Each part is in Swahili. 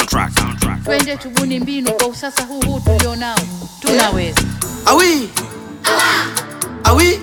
soundtrack. Twende tubuni mbinu kwa usasa huu tulionao. Tunaweza. Awi. Awi.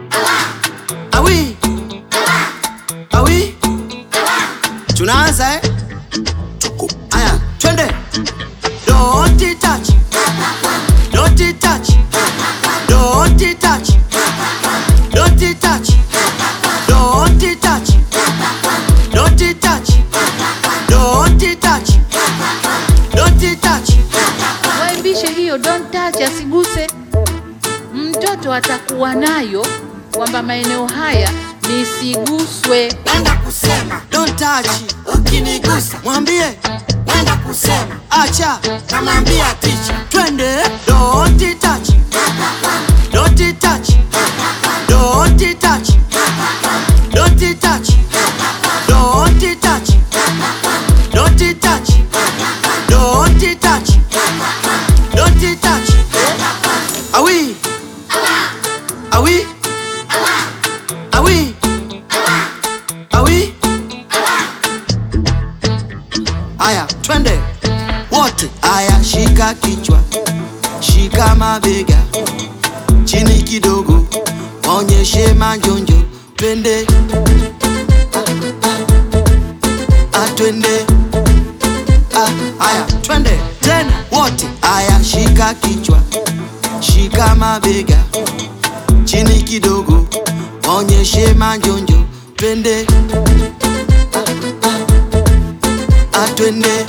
Awi. Awi. Tunaanza aya, twende. Don't touch. Don't touch. Don't touch. Don't touch. Don't touch. Don't touch. Don't touch. Don't touch. Waibishe hiyo don't touch, asiguse. Mtoto atakuwa nayo kwamba maeneo haya nisiguswe. Wenda kusema don't touch, ukinigusa mwambie. Wenda kusema acha, namwambia teacher. Twende don't touch. Don't touch. Don't touch. Don't touch. Don't touch. Don't touch. Don't touch. Don't touch. Awi. Awi. Awi. Awi. Aya, twende wote. Aya, shika kichwa, shika mabega, chini kidogo, onyeshe manjonjo. Twende twende aya, twende tena wote. Aya, shika kichwa, shika mabega, chini kidogo, onyeshe manjonjo. Twende twende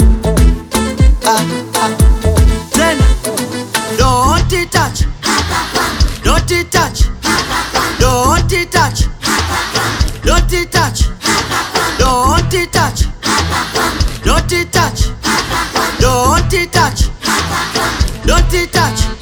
tena. Don't touch. Don't touch. Don't touch. Don't touch. Don't touch. Don't touch. Don't touch. Don't touch.